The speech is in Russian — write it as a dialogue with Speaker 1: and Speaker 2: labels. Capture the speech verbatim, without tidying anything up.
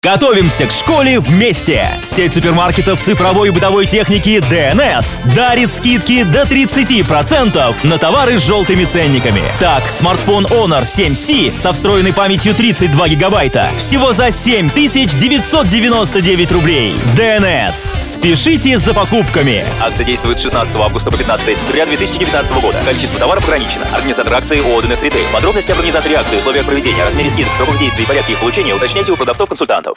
Speaker 1: Готовимся к школе вместе! Сеть супермаркетов цифровой и бытовой техники ди эн эс дарит скидки до тридцати процентов на товары с желтыми ценниками. Так, смартфон Honor семь си со встроенной памятью тридцать два гигабайта всего за семь тысяч девятьсот девяносто девять рублей. ди эн эс. Спешите за покупками!
Speaker 2: Акция действует с шестнадцатого августа по пятнадцатое сентября две тысячи девятнадцатого года. Количество товаров ограничено. Организатор акции ООО ди эн эс Retail. Подробности об организаторе акции, условиях проведения, размере скидок, сроках действия и порядке их получения уточняйте у продавцов-консультантов.